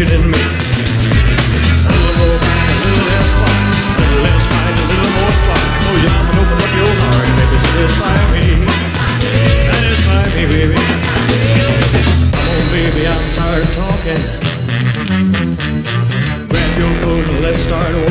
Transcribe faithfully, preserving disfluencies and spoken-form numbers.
passion in me. A little more fight, a little less fight, a little less fight, a little more spark. Oh, you mama, open up your heart and baby, satisfy me. Satisfy me, baby. Come on, baby, I'm tired of talking. Grab your coat and let's start walking.